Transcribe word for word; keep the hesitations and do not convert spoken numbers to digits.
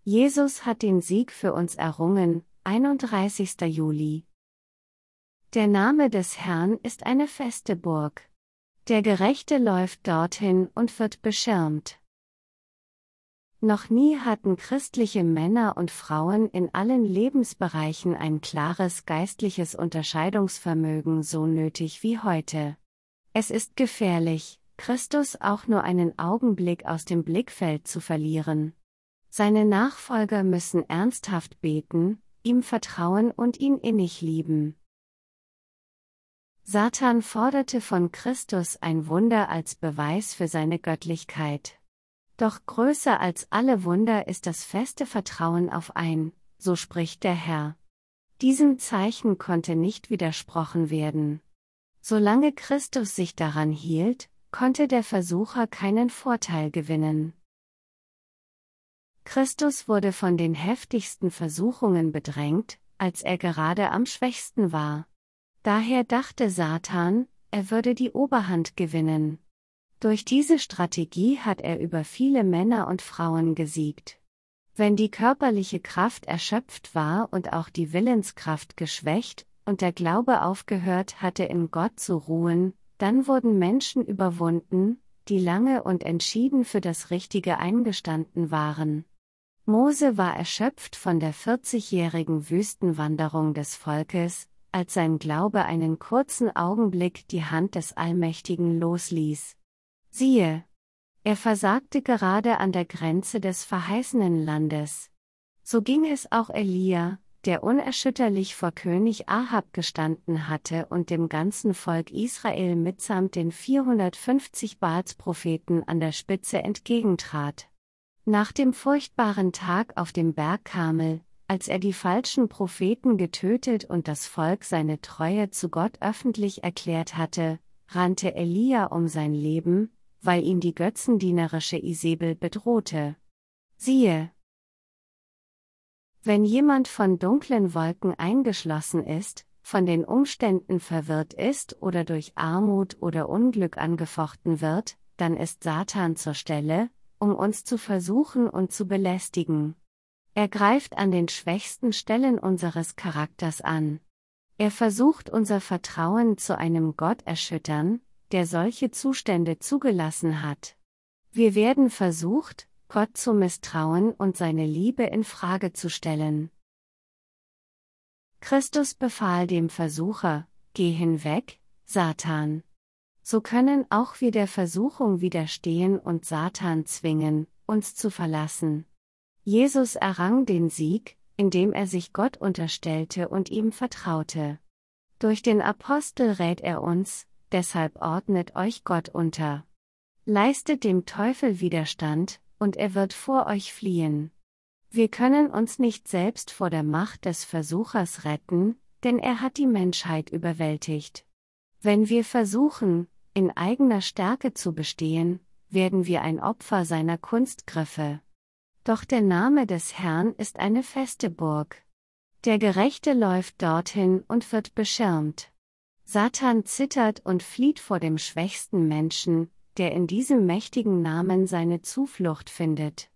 Jesus hat den Sieg für uns errungen. einunddreißigster Juli. Der Name des Herrn ist eine feste Burg. Der Gerechte läuft dorthin und wird beschirmt. Noch nie hatten christliche Männer und Frauen in allen Lebensbereichen ein klares geistliches Unterscheidungsvermögen so nötig wie heute. Es ist gefährlich, Christus auch nur einen Augenblick aus dem Blickfeld zu verlieren. Seine Nachfolger müssen ernsthaft beten, ihm vertrauen und ihn innig lieben. Satan forderte von Christus ein Wunder als Beweis für seine Göttlichkeit. Doch größer als alle Wunder ist das feste Vertrauen auf ein, so spricht der Herr. Diesem Zeichen konnte nicht widersprochen werden. Solange Christus sich daran hielt, konnte der Versucher keinen Vorteil gewinnen. Christus wurde von den heftigsten Versuchungen bedrängt, als er gerade am schwächsten war. Daher dachte Satan, er würde die Oberhand gewinnen. Durch diese Strategie hat er über viele Männer und Frauen gesiegt. Wenn die körperliche Kraft erschöpft war und auch die Willenskraft geschwächt, und der Glaube aufgehört hatte, in Gott zu ruhen, dann wurden Menschen überwunden, die lange und entschieden für das Richtige eingestanden waren. Mose war erschöpft von der vierzigjährigen Wüstenwanderung des Volkes, als sein Glaube einen kurzen Augenblick die Hand des Allmächtigen losließ. Siehe! Er versagte gerade an der Grenze des verheißenen Landes. So ging es auch Elia, der unerschütterlich vor König Ahab gestanden hatte und dem ganzen Volk Israel mitsamt den vierhundertfünfzig Baalspropheten an der Spitze entgegentrat. Nach dem furchtbaren Tag auf dem Berg Karmel, als er die falschen Propheten getötet und das Volk seine Treue zu Gott öffentlich erklärt hatte, rannte Elia um sein Leben, weil ihn die götzendienerische Isebel bedrohte. Siehe! Wenn jemand von dunklen Wolken eingeschlossen ist, von den Umständen verwirrt ist oder durch Armut oder Unglück angefochten wird, dann ist Satan zur Stelle, um uns zu versuchen und zu belästigen. Er greift an den schwächsten Stellen unseres Charakters an. Er versucht unser Vertrauen zu einem Gott erschüttern, der solche Zustände zugelassen hat. Wir werden versucht, Gott zu misstrauen und seine Liebe in Frage zu stellen. Christus befahl dem Versucher, geh hinweg, Satan. So können auch wir der Versuchung widerstehen und Satan zwingen, uns zu verlassen. Jesus errang den Sieg, indem er sich Gott unterstellte und ihm vertraute. Durch den Apostel rät er uns, deshalb ordnet euch Gott unter. Leistet dem Teufel Widerstand, und er wird vor euch fliehen. Wir können uns nicht selbst vor der Macht des Versuchers retten, denn er hat die Menschheit überwältigt. Wenn wir versuchen, in eigener Stärke zu bestehen, werden wir ein Opfer seiner Kunstgriffe. Doch der Name des Herrn ist eine feste Burg. Der Gerechte läuft dorthin und wird beschirmt. Satan zittert und flieht vor dem schwächsten Menschen, der in diesem mächtigen Namen seine Zuflucht findet.